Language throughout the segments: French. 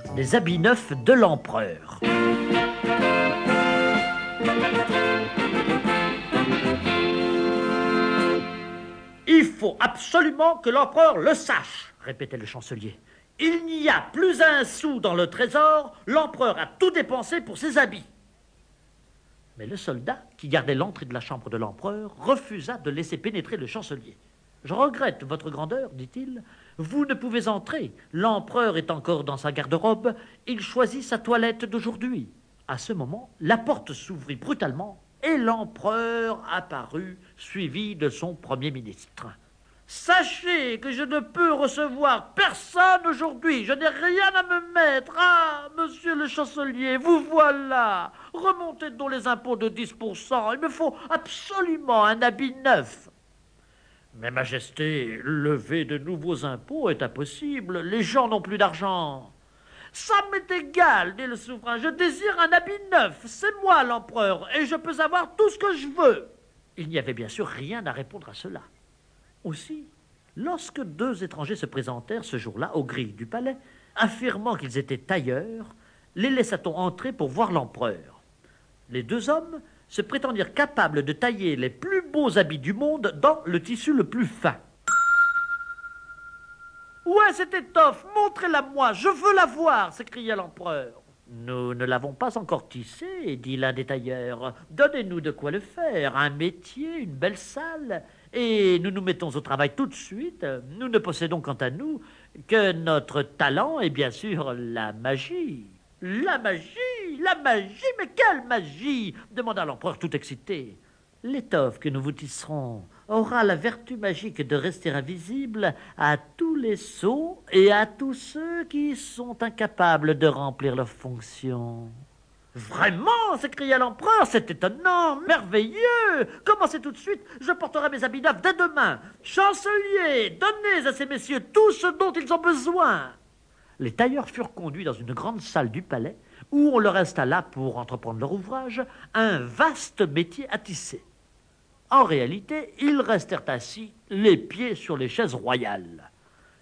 des habits neufs de l'empereur. Il faut absolument que l'empereur le sache, répétait le chancelier. Il n'y a plus un sou dans le trésor, l'empereur a tout dépensé pour ses habits. Mais le soldat, qui gardait l'entrée de la chambre de l'empereur, refusa de laisser pénétrer le chancelier. « Je regrette, votre grandeur, dit-il, vous ne pouvez entrer. L'empereur est encore dans sa garde-robe, il choisit sa toilette d'aujourd'hui. » À ce moment, la porte s'ouvrit brutalement et l'empereur apparut, suivi de son premier ministre. « Sachez que je ne peux recevoir personne aujourd'hui, je n'ai rien à me mettre. Ah, monsieur le chancelier, vous voilà. Remontez donc les impôts de 10%, il me faut absolument un habit neuf. » « Mais majesté, lever de nouveaux impôts est impossible, les gens n'ont plus d'argent. »« Ça m'est égal, dit le souverain, je désire un habit neuf, c'est moi l'empereur, et je peux avoir tout ce que je veux. » Il n'y avait bien sûr rien à répondre à cela. Aussi, lorsque deux étrangers se présentèrent ce jour-là aux grilles du palais, affirmant qu'ils étaient tailleurs, les laissa-t-on entrer pour voir l'empereur. Les deux hommes se prétendirent capables de tailler les plus beaux habits du monde dans le tissu le plus fin. « Où est cette étoffe? Montrez-la-moi, je veux la voir !» s'écria l'empereur. « Nous ne l'avons pas encore tissée, dit l'un des tailleurs. Donnez-nous de quoi le faire, un métier, une belle salle, et nous nous mettons au travail tout de suite. Nous ne possédons quant à nous que notre talent et bien sûr la magie. » « La magie, mais quelle magie !» demanda l'empereur tout excité. « L'étoffe que nous vous tisserons aura la vertu magique de rester invisible à tous les sots et à tous ceux qui sont incapables de remplir leurs fonctions. »« Vraiment !» s'écria l'empereur, « c'est étonnant, merveilleux. Commencez tout de suite, je porterai mes habits neufs dès demain. Chancelier, donnez à ces messieurs tout ce dont ils ont besoin. » Les tailleurs furent conduits dans une grande salle du palais où on leur installa, pour entreprendre leur ouvrage, un vaste métier à tisser. En réalité, ils restèrent assis, les pieds sur les chaises royales.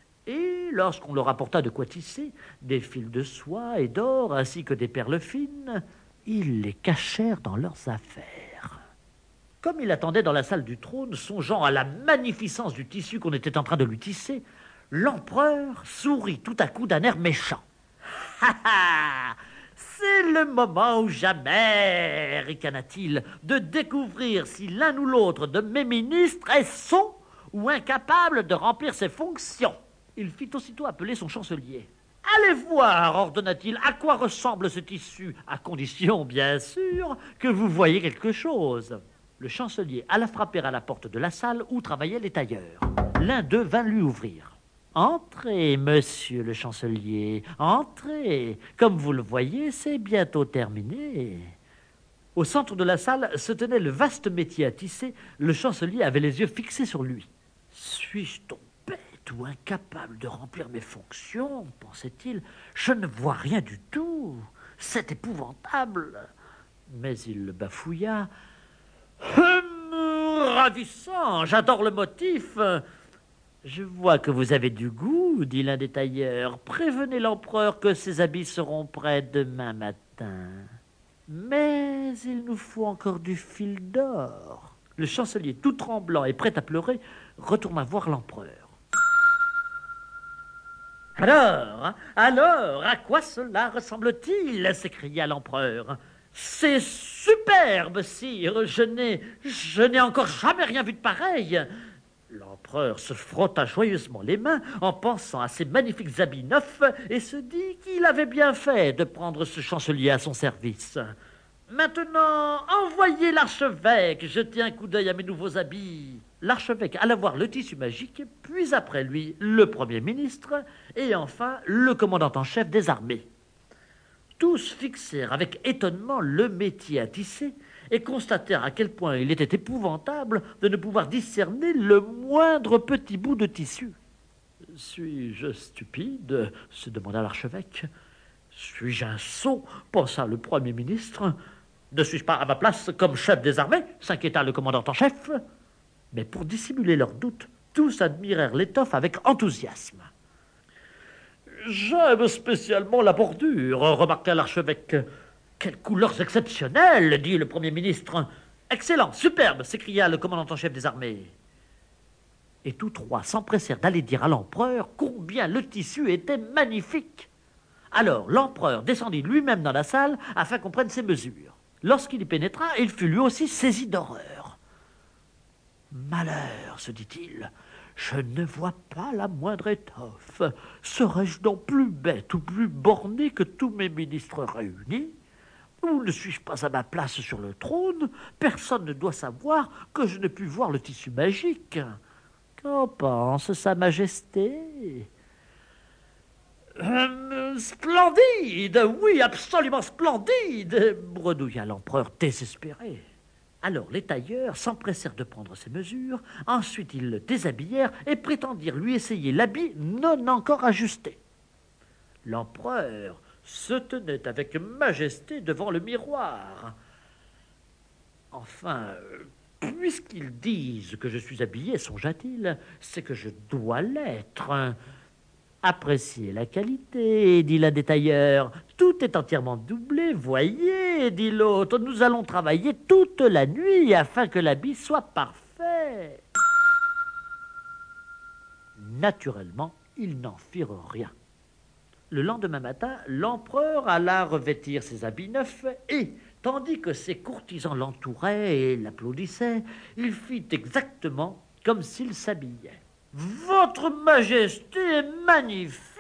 Et lorsqu'on leur apporta de quoi tisser, des fils de soie et d'or, ainsi que des perles fines, ils les cachèrent dans leurs affaires. Comme il attendait dans la salle du trône, songeant à la magnificence du tissu qu'on était en train de lui tisser, l'empereur sourit tout à coup d'un air méchant. « Ha ha! C'est le moment ou jamais, ricana-t-il, de découvrir si l'un ou l'autre de mes ministres est sot ou incapable de remplir ses fonctions. » Il fit aussitôt appeler son chancelier. « Allez voir, ordonna-t-il, à quoi ressemble ce tissu, à condition, bien sûr, que vous voyez quelque chose. » Le chancelier alla frapper à la porte de la salle où travaillaient les tailleurs. L'un d'eux vint lui ouvrir. « Entrez, monsieur le chancelier, entrez. Comme vous le voyez, c'est bientôt terminé. » Au centre de la salle se tenait le vaste métier à tisser. Le chancelier avait les yeux fixés sur lui. « Suis-je donc bête ou incapable de remplir mes fonctions ?» pensait-il. « Je ne vois rien du tout. C'est épouvantable. » Mais il bafouilla. « Ravissant, j'adore le motif. » « Je vois que vous avez du goût, dit l'un des tailleurs. Prévenez l'empereur que ses habits seront prêts demain matin. Mais il nous faut encore du fil d'or. » Le chancelier, tout tremblant et prêt à pleurer, retourna voir l'empereur. « Alors, à quoi cela ressemble-t-il » s'écria l'empereur. « C'est superbe, sire, je n'ai encore jamais rien vu de pareil. » L'empereur se frotta joyeusement les mains en pensant à ses magnifiques habits neufs et se dit qu'il avait bien fait de prendre ce chancelier à son service. « Maintenant, envoyez l'archevêque jeter un coup d'œil à mes nouveaux habits. » L'archevêque alla voir le tissu magique, puis après lui le premier ministre et enfin le commandant en chef des armées. Tous fixèrent avec étonnement le métier à tisser et constatèrent à quel point il était épouvantable de ne pouvoir discerner le moindre petit bout de tissu. « Suis-je stupide ?» se demanda l'archevêque. « Suis-je un sot ?» pensa le premier ministre. « Ne suis-je pas à ma place comme chef des armées ?» s'inquiéta le commandant en chef. Mais pour dissimuler leurs doutes, tous admirèrent l'étoffe avec enthousiasme. « J'aime spécialement la bordure, remarqua l'archevêque. Quelles couleurs exceptionnelles, dit le Premier ministre. Excellent, superbe, s'écria le commandant en chef des armées. Et tous trois s'empressèrent d'aller dire à l'empereur combien le tissu était magnifique. Alors l'empereur descendit lui-même dans la salle afin qu'on prenne ses mesures. Lorsqu'il y pénétra, il fut lui aussi saisi d'horreur. « Malheur, se dit-il, je ne vois pas la moindre étoffe. Serais-je donc plus bête ou plus borné que tous mes ministres réunis ? Ou ne suis-je pas à ma place sur le trône ? Personne ne doit savoir que je ne puis voir le tissu magique. Qu'en pense Sa Majesté ? Splendide, oui, absolument splendide, bredouilla l'empereur désespéré. Alors les tailleurs s'empressèrent de prendre ses mesures, ensuite ils le déshabillèrent et prétendirent lui essayer l'habit non encore ajusté. L'empereur se tenait avec majesté devant le miroir. Enfin, puisqu'ils disent que je suis habillé, songea-t-il, c'est que je dois l'être. Appréciez la qualité, dit l'un des tailleurs. Tout est entièrement doublé, voyez, dit l'autre. Nous allons travailler toute la nuit afin que l'habit soit parfait. Naturellement, ils n'en firent rien. Le lendemain matin, l'empereur alla revêtir ses habits neufs et, tandis que ses courtisans l'entouraient et l'applaudissaient, il fit exactement comme s'il s'habillait. « Votre Majesté est magnifique !»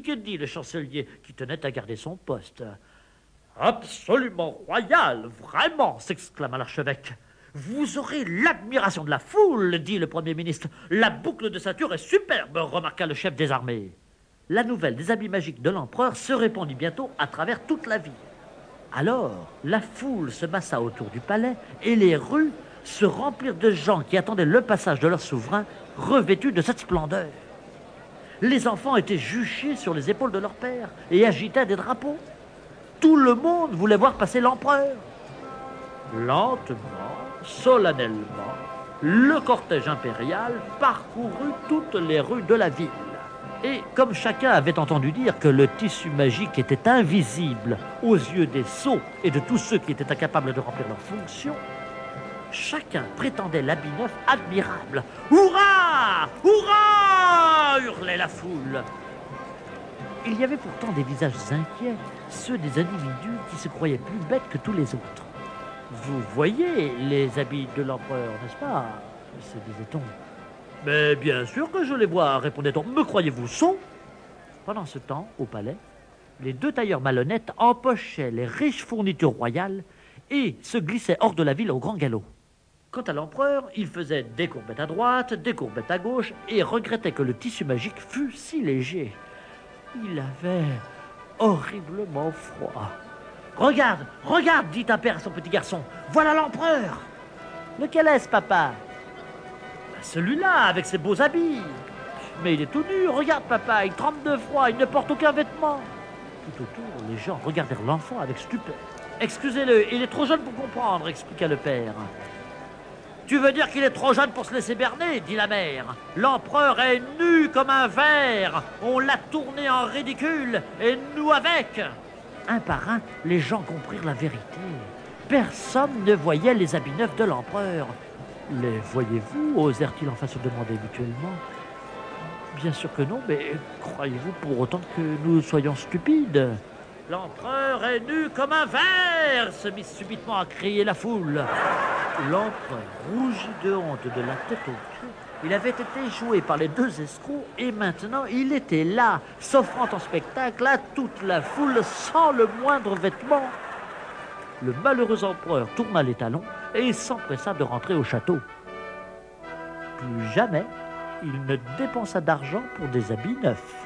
dit le chancelier, qui tenait à garder son poste. « Absolument royal, vraiment !» s'exclama l'archevêque. « Vous aurez l'admiration de la foule !» dit le Premier ministre. « La boucle de ceinture est superbe !» remarqua le chef des armées. La nouvelle des habits magiques de l'empereur se répandit bientôt à travers toute la ville. Alors, la foule se massa autour du palais et les rues se remplirent de gens qui attendaient le passage de leur souverain revêtus de cette splendeur. Les enfants étaient juchés sur les épaules de leur père et agitaient des drapeaux. Tout le monde voulait voir passer l'empereur. Lentement, solennellement, le cortège impérial parcourut toutes les rues de la ville. Et comme chacun avait entendu dire que le tissu magique était invisible aux yeux des sots et de tous ceux qui étaient incapables de remplir leurs fonctions, chacun prétendait l'habit neuf admirable. « Hurrah! Hurrah !» hurlait la foule. Il y avait pourtant des visages inquiets, ceux des individus qui se croyaient plus bêtes que tous les autres. « Vous voyez les habits de l'empereur, n'est-ce pas ?» se disait-on. « Mais bien sûr que je les vois, répondait-on. Me croyez-vous sot ?» Pendant ce temps, au palais, les deux tailleurs malhonnêtes empochaient les riches fournitures royales et se glissaient hors de la ville au grand galop. Quant à l'empereur, il faisait des courbettes à droite, des courbettes à gauche et regrettait que le tissu magique fût si léger. Il avait horriblement froid. « Regarde, regarde !» dit un père à son petit garçon. « Voilà l'empereur !»« Lequel est-ce, papa ?»« Celui-là, avec ses beaux habits. »« Mais il est tout nu, regarde, papa, il trempe de froid, il ne porte aucun vêtement. » Tout autour, les gens regardèrent l'enfant avec stupeur. « Excusez-le, il est trop jeune pour comprendre, » expliqua le père. « Tu veux dire qu'il est trop jeune pour se laisser berner ?» dit la mère. « L'empereur est nu comme un ver. On l'a tourné en ridicule, et nous avec. » Un par un, les gens comprirent la vérité. Personne ne voyait les habits neufs de l'empereur. « Les voyez-vous » osèrent-ils enfin se demander mutuellement. « Bien sûr que non, mais croyez-vous pour autant que nous soyons stupides ?»« L'empereur est nu comme un ver !» se mit subitement à crier la foule. L'empereur rougit de honte de la tête aux pieds. Il avait été joué par les deux escrocs et maintenant il était là, s'offrant en spectacle à toute la foule sans le moindre vêtement. Le malheureux empereur tourna les talons et s'empressa de rentrer au château. Plus jamais il ne dépensa d'argent pour des habits neufs.